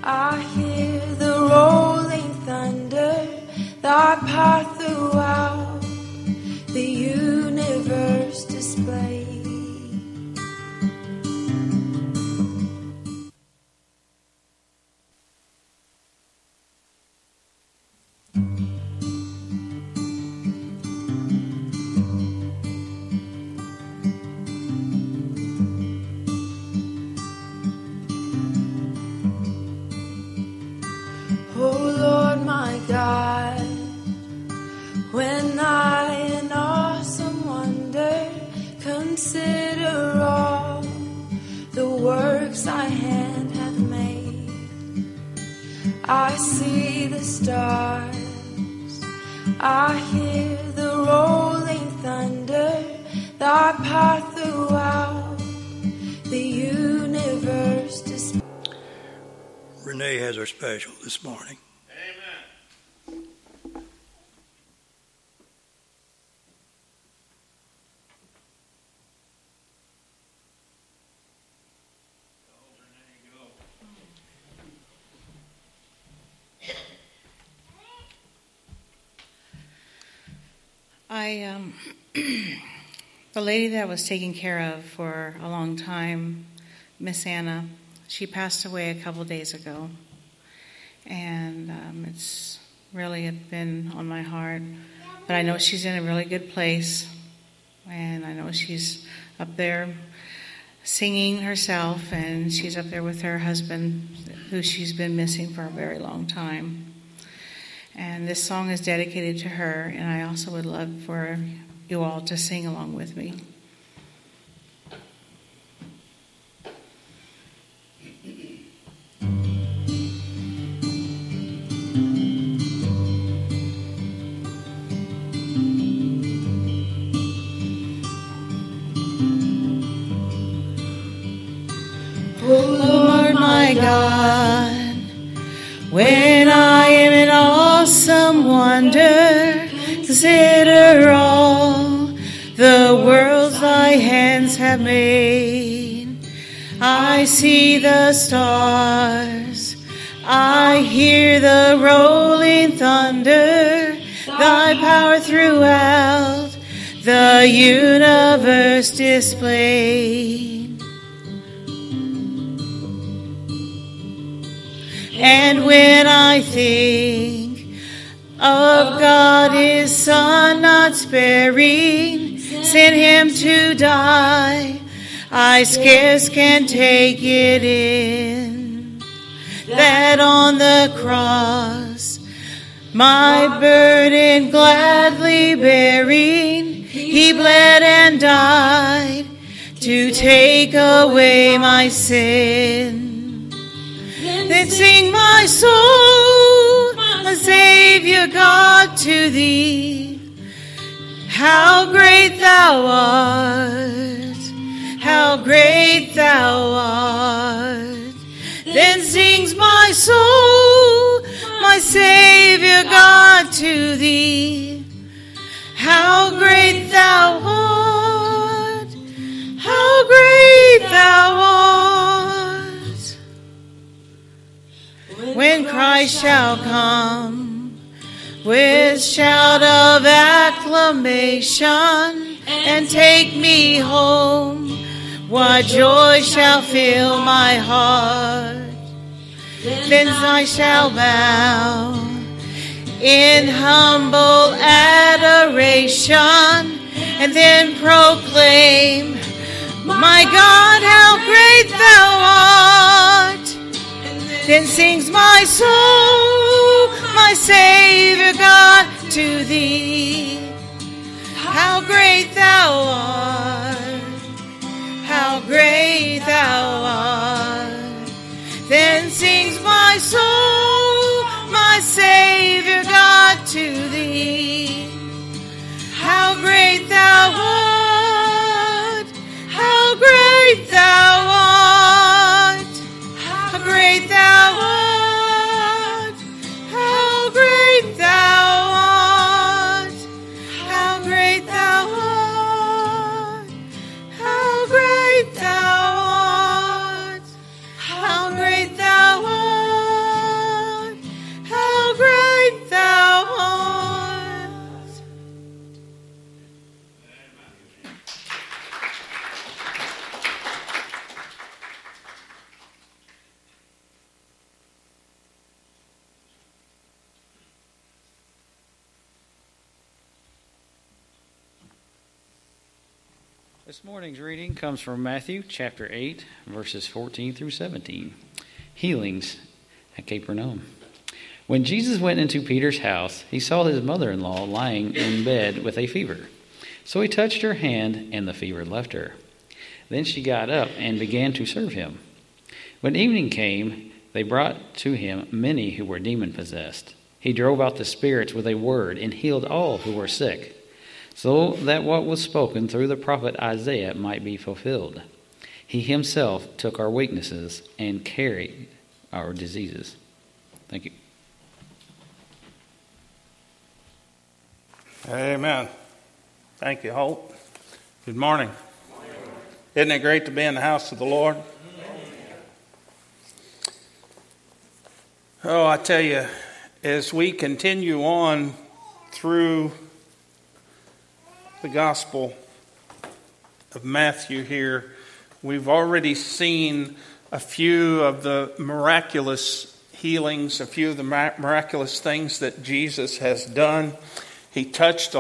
I hear the rolling thunder, thy path throughout the universe displayed. Oh Lord my God, when I in awesome wonder consider all the works thy hand hath made, I see the stars, I hear the rolling thunder, thy path throughout the universe displays. Renee has her special this morning. Amen. The lady that I was taking care of for a long time, Miss Anna, she passed away a couple days ago, and it's really been on my heart. But I know she's in a really good place, and I know she's up there singing herself, and she's up there with her husband, who she's been missing for a very long time. And this song is dedicated to her, and I also would love for you all to sing along with me. Oh Lord my God, when I am in awesome wonder, consider all the worlds thy hands have made. I see the stars, I hear the rolling thunder, thy power throughout the universe displayed. And when I think of God, his Son not sparing, sent him to die, I scarce can take it in, that on the cross, my burden gladly bearing, he bled and died to take away my sin. Then sing my soul, my Savior God, to thee. How great thou art, how great thou art. Then sings my soul, my Savior God, to thee. How great thou art, how great thou art. When Christ shall come with shout of acclamation and take me home, what joy shall fill my heart. Then I shall bow in humble adoration and then proclaim, my God, how great thou art. Then sings my soul, my Savior God, to thee. How great thou art, how great thou art. Then sings my soul, my Savior God, to thee. How great thou art, how great thou art, how great thou art, how great thou art, how great thou art, how great thou art, how great thou art. This morning's reading comes from Matthew chapter 8, verses 14 through 17. Healings at Capernaum. When Jesus went into Peter's house, he saw his mother-in-law lying in bed with a fever. So he touched her hand, and the fever left her. Then she got up and began to serve him. When evening came, they brought to him many who were demon-possessed. He drove out the spirits with a word and healed all who were sick, so that what was spoken through the prophet Isaiah might be fulfilled. He himself took our weaknesses and carried our diseases. Thank you. Amen. Thank you, Holt. Good morning. Isn't it great to be in the house of the Lord? Oh, I tell you, as we continue on through the Gospel of Matthew here, we've already seen a few of the miraculous healings, a few of the miraculous things that Jesus has done. He touched a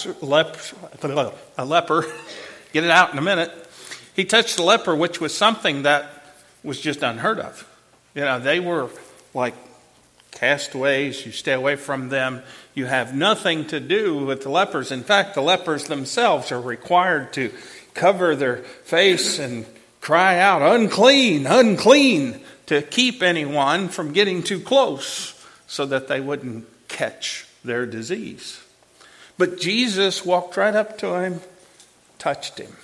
leper. Get it out in a minute. He touched a leper, which was something that was just unheard of. You know, they were like castaways. You stay away from them. You have nothing to do with the lepers. In fact, the lepers themselves are required to cover their face and cry out, "Unclean, unclean," to keep anyone from getting too close so that they wouldn't catch their disease. But Jesus walked right up to him, touched him,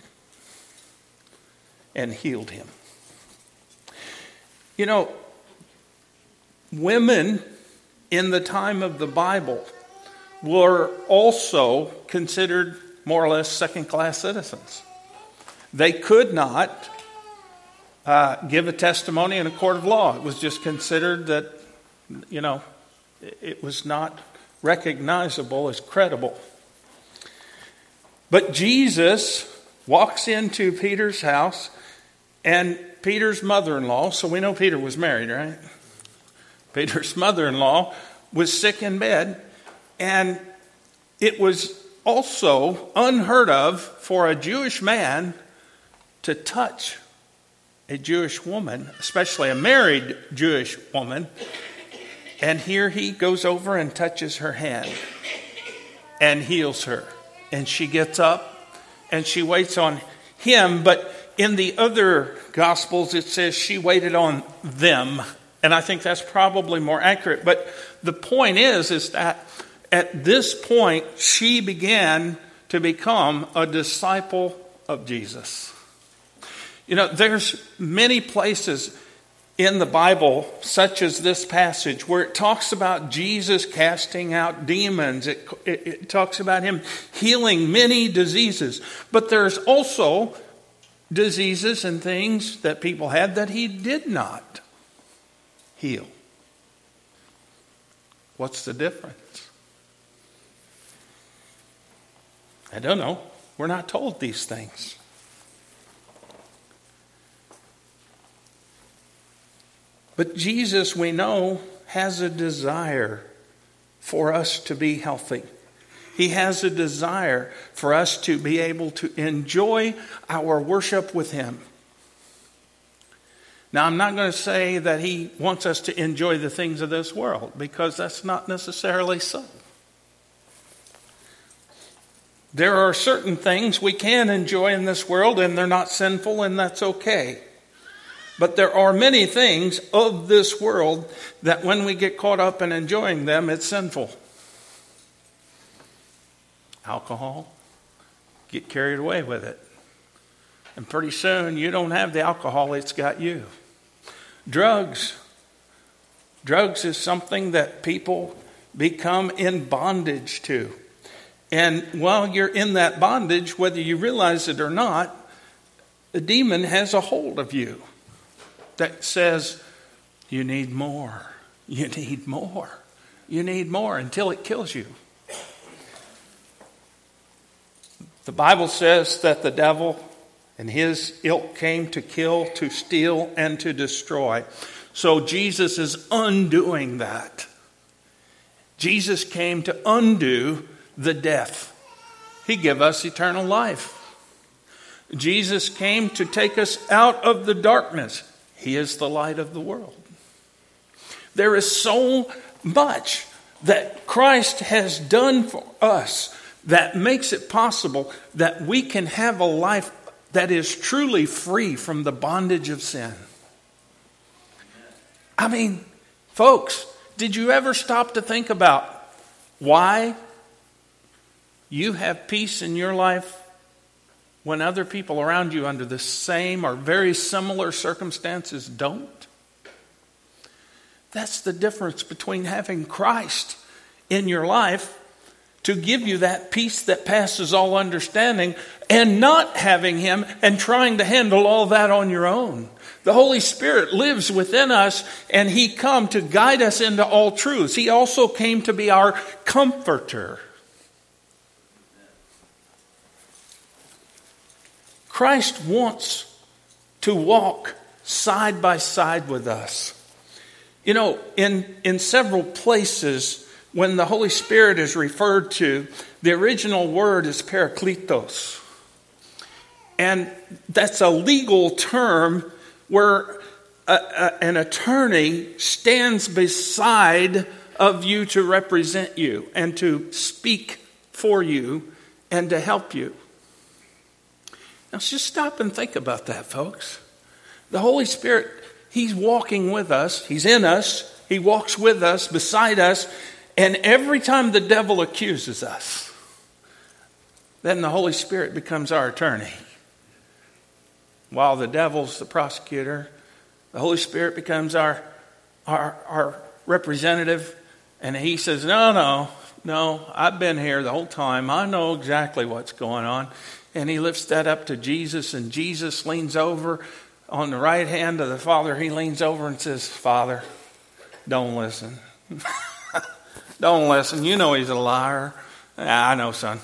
and healed him. You know, women in the time of the Bible were also considered more or less second-class citizens. They could not give a testimony in a court of law. It was just considered that, you know, it was not recognizable as credible. But Jesus walks into Peter's house, and Peter's mother-in-law, so we know Peter was married, right? Peter's mother-in-law was sick in bed, and it was also unheard of for a Jewish man to touch a Jewish woman, especially a married Jewish woman. And here he goes over and touches her hand and heals her. And she gets up and she waits on him. But in the other Gospels, it says she waited on them. And I think that's probably more accurate. But the point is that at this point, she began to become a disciple of Jesus. You know, there's many places in the Bible, such as this passage, where it talks about Jesus casting out demons. It talks about him healing many diseases. But there's also diseases and things that people had that he did not heal. What's the difference? I don't know. We're not told these things. But Jesus, we know, has a desire for us to be healthy. He has a desire for us to be able to enjoy our worship with him. Now, I'm not going to say that he wants us to enjoy the things of this world, because that's not necessarily so. There are certain things we can enjoy in this world, and they're not sinful, and that's okay. But there are many things of this world that when we get caught up in enjoying them, it's sinful. Alcohol, get carried away with it. And pretty soon you don't have the alcohol, it's got you. Drugs. Drugs is something that people become in bondage to. And while you're in that bondage, whether you realize it or not, the demon has a hold of you that says, you need more, you need more, you need more, until it kills you. The Bible says that the devil and his ilk came to kill, to steal, and to destroy. So Jesus is undoing that. Jesus came to undo the death. He gave us eternal life. Jesus came to take us out of the darkness. He is the light of the world. There is so much that Christ has done for us that makes it possible that we can have a life that is truly free from the bondage of sin. I mean, folks, did you ever stop to think about why you have peace in your life when other people around you under the same or very similar circumstances don't? That's the difference between having Christ in your life to give you that peace that passes all understanding and not having Him and trying to handle all that on your own. The Holy Spirit lives within us, and He came to guide us into all truths. He also came to be our comforter. Christ wants to walk side by side with us. You know, in several places, when the Holy Spirit is referred to, the original word is parakletos. And that's a legal term where an attorney stands beside of you to represent you and to speak for you and to help you. Now just stop and think about that, folks. The Holy Spirit, He's walking with us. He's in us. He walks with us, beside us. And every time the devil accuses us, then the Holy Spirit becomes our attorney. While the devil's the prosecutor, the Holy Spirit becomes our representative. And he says, no, I've been here the whole time. I know exactly what's going on. And he lifts that up to Jesus, and Jesus leans over on the right hand of the Father. He leans over and says, Father, don't listen. Don't listen. You know he's a liar. I know, son.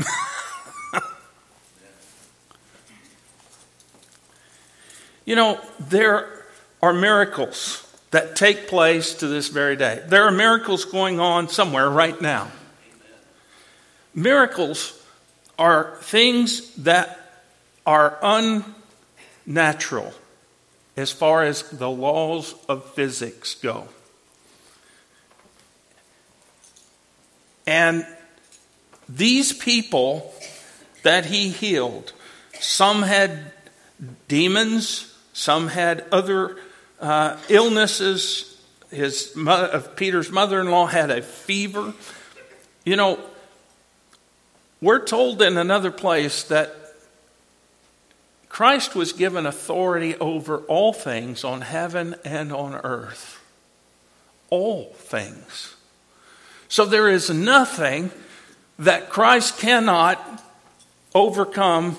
You know, there are miracles that take place to this very day. There are miracles going on somewhere right now. Miracles are things that are unnatural as far as the laws of physics go. And these people that He healed, some had demons, some had other illnesses. Peter's mother-in-law had a fever. You know, we're told in another place that Christ was given authority over all things on heaven and on earth. All things. So there is nothing that Christ cannot overcome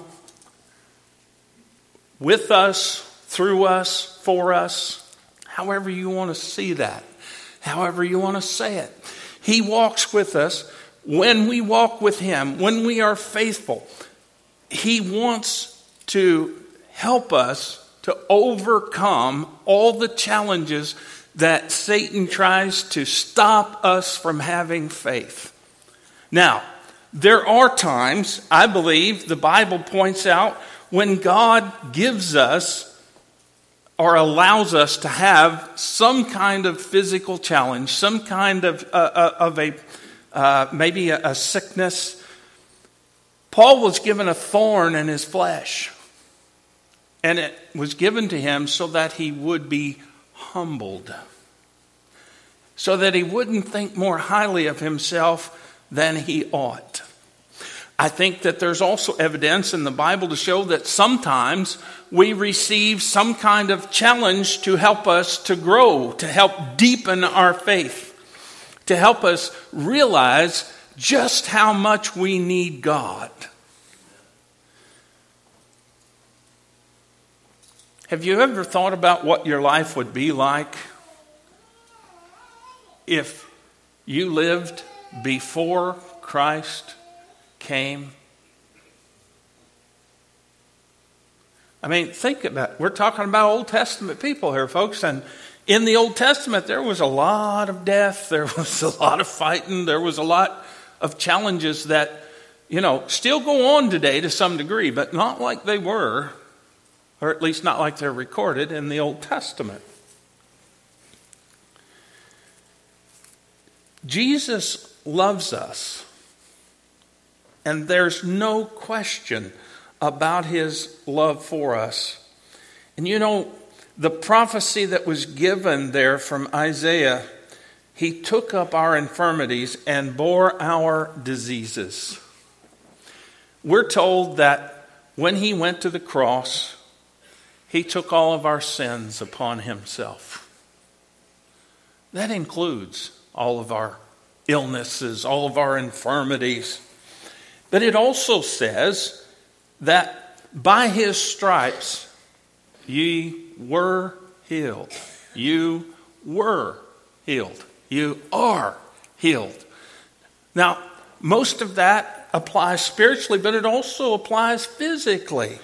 with us, through us, for us, however you want to see that, however you want to say it. He walks with us. When we walk with Him, when we are faithful, He wants to help us to overcome all the challenges that Satan tries to stop us from having faith. Now, there are times, I believe, the Bible points out, when God gives us or allows us to have some kind of physical challenge, some kind of maybe a sickness. Paul was given a thorn in his flesh. And it was given to him so that he would be humbled. So that he wouldn't think more highly of himself than he ought. I think that there's also evidence in the Bible to show that sometimes we receive some kind of challenge to help us to grow, to help deepen our faith, to help us realize just how much we need God. Have you ever thought about what your life would be like if you lived before Christ came? I mean, think about it. We're talking about Old Testament people here, folks. And in the Old Testament, there was a lot of death. There was a lot of fighting. There was a lot of challenges that still go on today to some degree, but not like they were, or at least not like they're recorded in the Old Testament. Jesus loves us, and there's no question about his love for us. And the prophecy that was given there from Isaiah, he took up our infirmities and bore our diseases. We're told that when he went to the cross, he took all of our sins upon himself. That includes all of our illnesses, all of our infirmities. But it also says that by his stripes ye were healed. You were healed. You are healed. Now, most of that applies spiritually, but it also applies physically.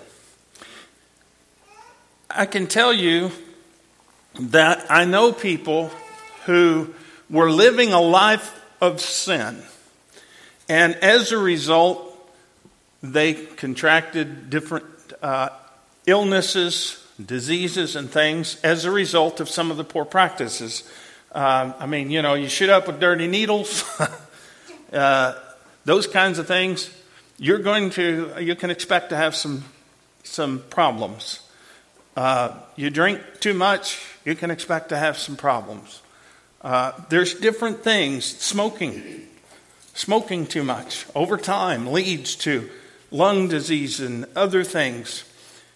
I can tell you that I know people who were living a life of sin. And as a result, they contracted different illnesses, diseases, and things as a result of some of the poor practices. You shoot up with dirty needles, those kinds of things. You can expect to have some problems. You drink too much, you can expect to have some problems. There's different things. Smoking too much over time leads to lung disease and other things.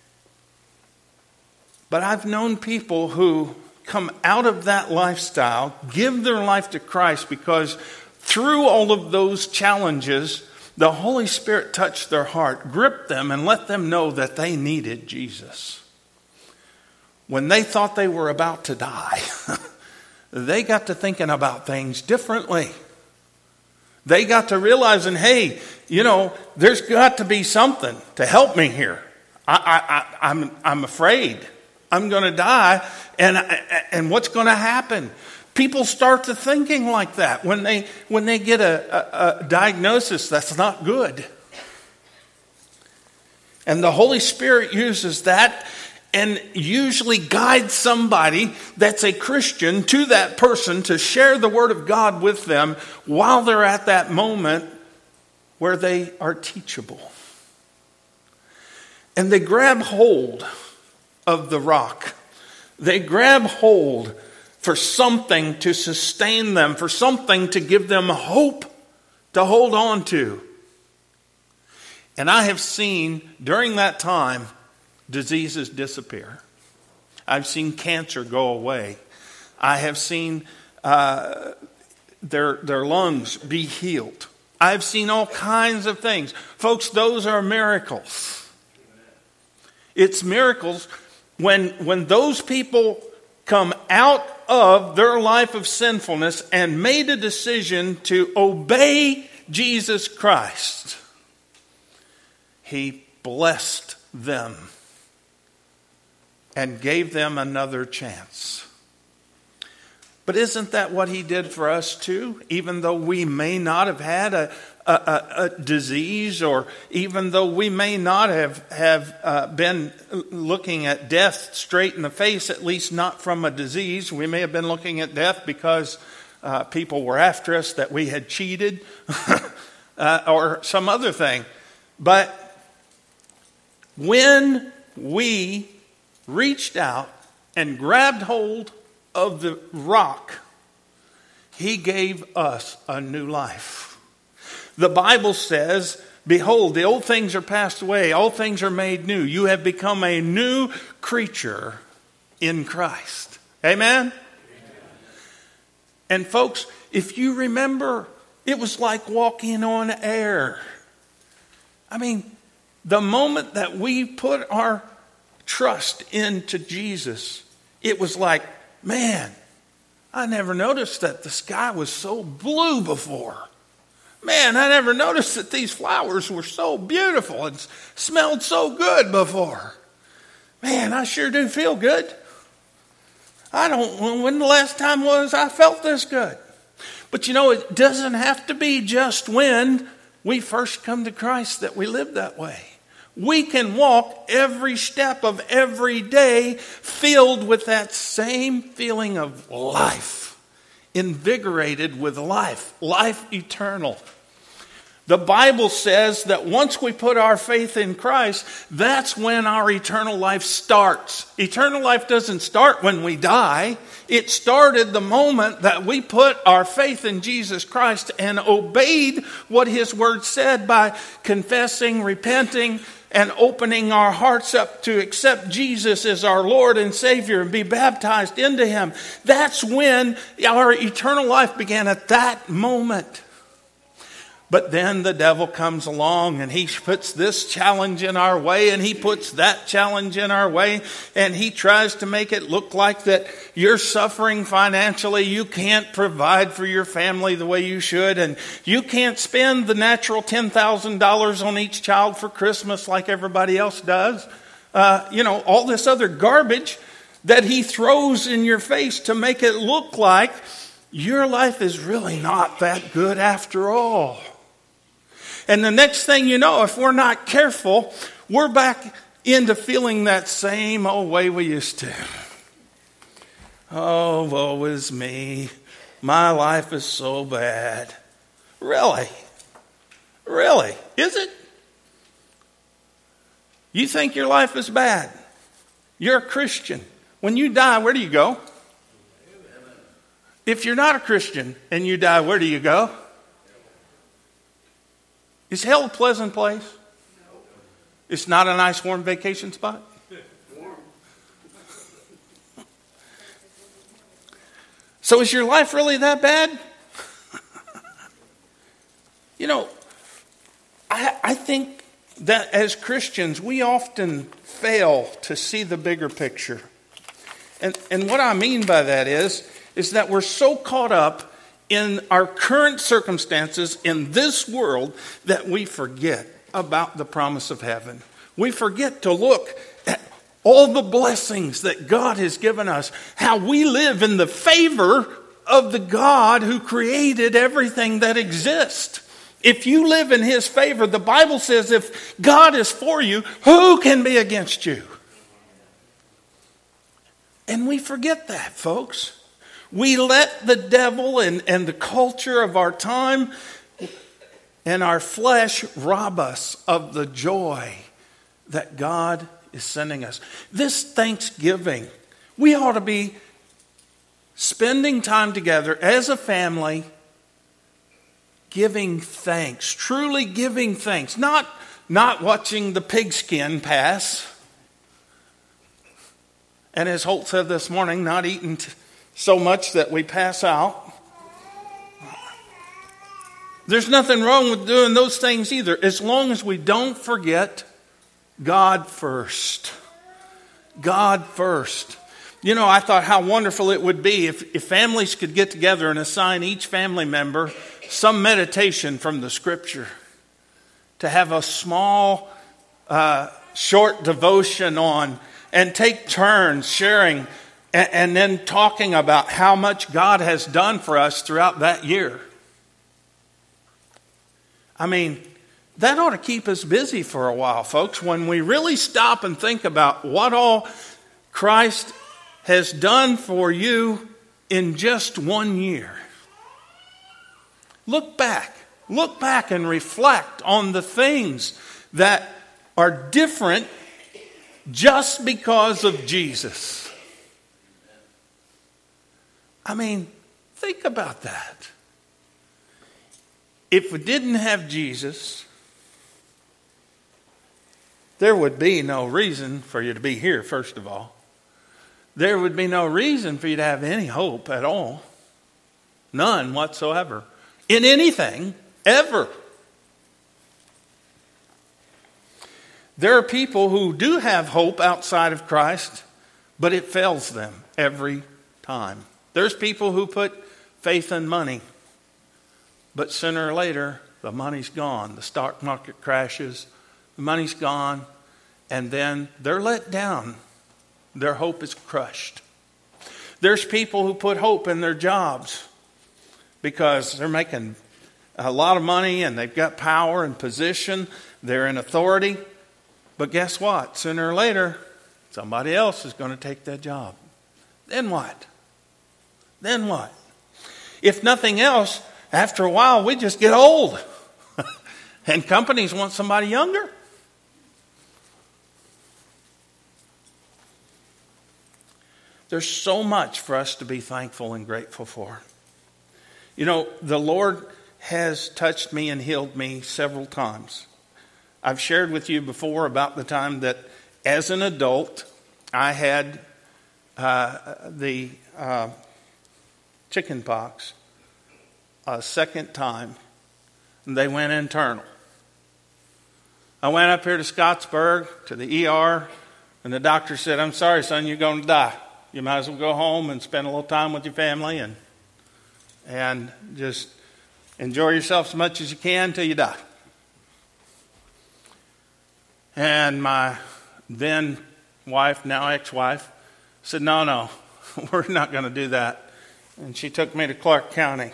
But I've known people who come out of that lifestyle, give their life to Christ, because through all of those challenges, the Holy Spirit touched their heart, gripped them, and let them know that they needed Jesus. When they thought they were about to die, they got to thinking about things differently. They got to realizing, hey, there's got to be something to help me here. I'm afraid I'm going to die, and what's going to happen? People start to thinking like that when they get a diagnosis that's not good. And the Holy Spirit uses that and usually guides somebody that's a Christian to that person to share the Word of God with them while they're at that moment where they are teachable. And they grab hold of the rock. They grab hold for something to sustain them, for something to give them hope to hold on to. And I have seen during that time diseases disappear. I've seen cancer go away. I have seen their lungs be healed. I've seen all kinds of things. Folks, those are miracles. It's miracles when those people come out of their life of sinfulness and made a decision to obey Jesus Christ. He blessed them and gave them another chance. But isn't that what he did for us too? Even though we may not have had a disease, or even though we may not have been looking at death straight in the face, at least not from a disease. We may have been looking at death because people were after us, that we had cheated, or some other thing. But when we reached out and grabbed hold of the rock, he gave us a new life. The Bible says, behold, the old things are passed away, all things are made new. You have become a new creature in Christ. Amen? And folks, if you remember, it was like walking on air. I mean, the moment that we put our trust into Jesus, it was like, man, I never noticed that the sky was so blue before. Man, I never noticed that these flowers were so beautiful and smelled so good before. Man, I sure do feel good. I don't know when the last time was I felt this good. But it doesn't have to be just when we first come to Christ that we live that way. We can walk every step of every day filled with that same feeling of life, invigorated with life eternal. The Bible says that once we put our faith in Christ, that's when our eternal life starts. Eternal life doesn't start when we die. It started the moment that we put our faith in Jesus Christ and obeyed what His Word said by confessing, repenting, and opening our hearts up to accept Jesus as our Lord and Savior and be baptized into Him. That's when our eternal life began, at that moment. But then the devil comes along and he puts this challenge in our way and he puts that challenge in our way, and he tries to make it look like that you're suffering financially. You can't provide for your family the way you should, and you can't spend the natural $10,000 on each child for Christmas like everybody else does. All this other garbage that he throws in your face to make it look like your life is really not that good after all. And the next thing you know, if we're not careful, we're back into feeling that same old way we used to. Oh, woe is me. My life is so bad. Really? Really? Is it? You think your life is bad? You're a Christian. When you die, where do you go? If you're not a Christian and you die, where do you go? Is hell a pleasant place? No. It's not a nice warm vacation spot? So is your life really that bad? I think that as Christians, we often fail to see the bigger picture. And what I mean by that is that we're so caught up in our current circumstances in this world that we forget about the promise of heaven. We forget to look at all the blessings that God has given us, how we live in the favor of the God who created everything that exists. If you live in His favor, the Bible says if God is for you, who can be against you? And we forget that, folks. We let the devil and the culture of our time and our flesh rob us of the joy that God is sending us. This Thanksgiving, we ought to be spending time together as a family, giving thanks, truly giving thanks, not watching the pigskin pass. And as Holt said this morning, not eating so much that we pass out. There's nothing wrong with doing those things either, as long as we don't forget God first. God first. I thought how wonderful it would be if families could get together and assign each family member some meditation from the Scripture. To have a small, short devotion on, and take turns sharing and then talking about how much God has done for us throughout that year. I mean, that ought to keep us busy for a while, folks, when we really stop and think about what all Christ has done for you in just 1 year. Look back and reflect on the things that are different just because of Jesus. I mean, think about that. If we didn't have Jesus, there would be no reason for you to be here, first of all. There would be no reason for you to have any hope at all. None whatsoever. In anything, ever. There are people who do have hope outside of Christ, but it fails them every time. There's people who put faith in money, but sooner or later, the money's gone. The stock market crashes, the money's gone, and then they're let down. Their hope is crushed. There's people who put hope in their jobs because they're making a lot of money and they've got power and position. They're in authority. But guess what? Sooner or later, somebody else is going to take that job. Then what? Then what? If nothing else, after a while, we just get old. And companies want somebody younger. There's so much for us to be thankful and grateful for. You know, the Lord has touched me and healed me several times. I've shared with you before about the time that as an adult, I had the chicken pox a second time, and they went internal. I went up here to Scottsburg, to the ER, and the doctor said, "I'm sorry, son, you're going to die. You might as well go home and spend a little time with your family and just enjoy yourself as much as you can until you die." And my then wife, now ex-wife, said, no, we're not going to do that. And she took me to Clark County.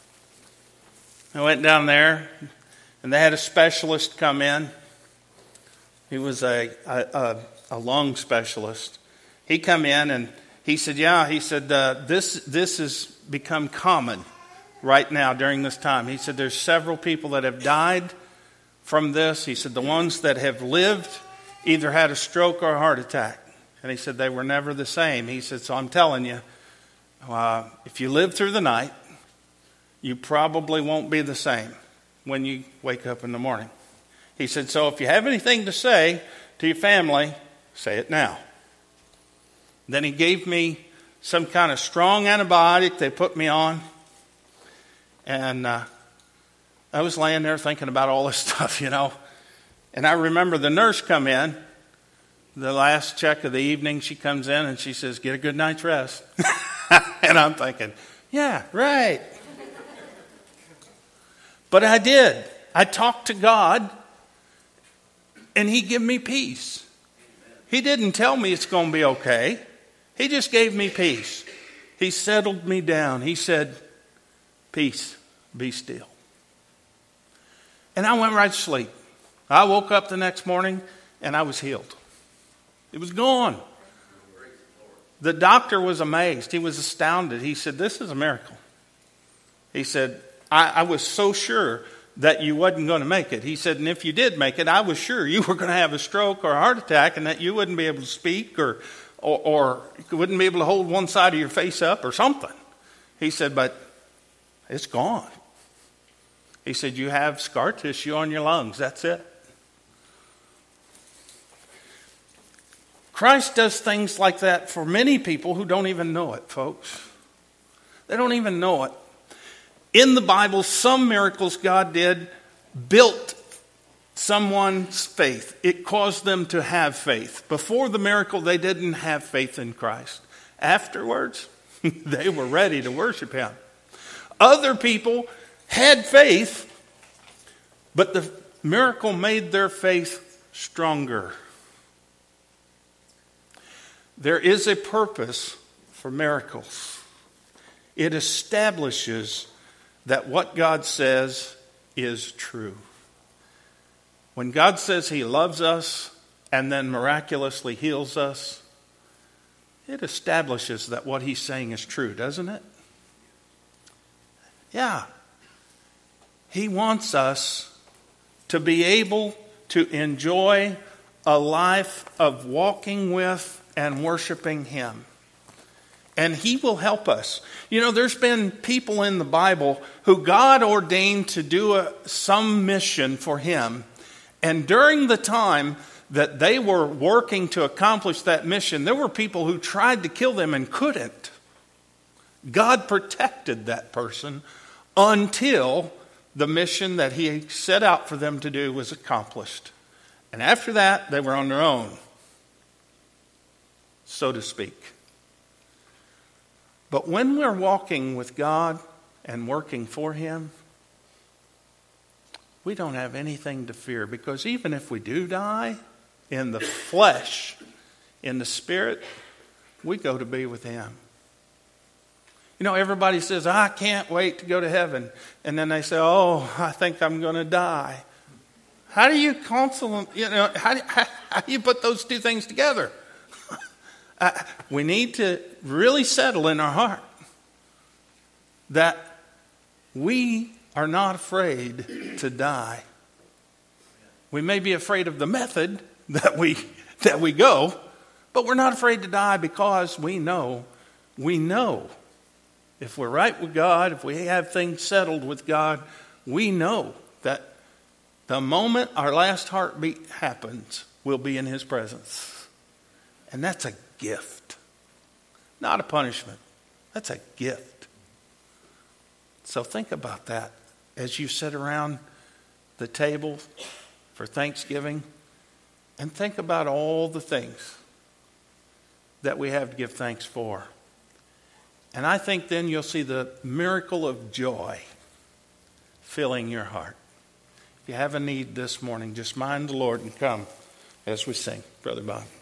I went down there, and they had a specialist come in. He was a lung specialist. He come in, and he said, this has become common right now during this time. He said, there's several people that have died from this. He said, the ones that have lived either had a stroke or a heart attack. And he said, they were never the same. He said, so I'm telling you, if you live through the night, you probably won't be the same when you wake up in the morning. He said, so if you have anything to say to your family, say it now. Then he gave me some kind of strong antibiotic they put me on. And I was laying there thinking about all this stuff, you know. And I remember the nurse come in, the last check of the evening. She comes in and she says, get a good night's rest. And I'm thinking, yeah, right. But I did. I talked to God, and He gave me peace. He didn't tell me it's going to be okay. He just gave me peace. He settled me down. He said, peace, be still. And I went right to sleep. I woke up the next morning, and I was healed. It was gone. The doctor was amazed. He was astounded. He said, this is a miracle. He said, I was so sure that you wasn't going to make it. He said, and if you did make it, I was sure you were going to have a stroke or a heart attack and that you wouldn't be able to speak or wouldn't be able to hold one side of your face up or something. He said, but it's gone. He said, you have scar tissue on your lungs. That's it. Christ does things like that for many people who don't even know it, folks. They don't even know it. In the Bible, some miracles God did built someone's faith. It caused them to have faith. Before the miracle, they didn't have faith in Christ. Afterwards, they were ready to worship Him. Other people had faith, but the miracle made their faith stronger. There is a purpose for miracles. It establishes that what God says is true. When God says He loves us and then miraculously heals us, it establishes that what He's saying is true, doesn't it? Yeah. He wants us to be able to enjoy a life of walking with and worshiping Him. And He will help us. You know, there's been people in the Bible who God ordained to do some mission for Him. And during the time that they were working to accomplish that mission, there were people who tried to kill them and couldn't. God protected that person until the mission that He set out for them to do was accomplished. And after that, they were on their own, so to speak. But when we're walking with God and working for Him, we don't have anything to fear, because even if we do die in the flesh, in the spirit, we go to be with Him. You know, everybody says, I can't wait to go to heaven. And then they say, oh, I think I'm going to die. How do you counsel, how do you put those two things together? We need to really settle in our heart that we are not afraid to die. We may be afraid of the method that we go, but we're not afraid to die because we know if we're right with God, if we have things settled with God, we know that the moment our last heartbeat happens, we'll be in His presence. And that's a gift, not a punishment. That's a gift. So think about that as you sit around the table for Thanksgiving, and think about all the things that we have to give thanks for. And I think then you'll see the miracle of joy filling your heart. If you have a need this morning, just mind the Lord and come as we sing. Brother Bob.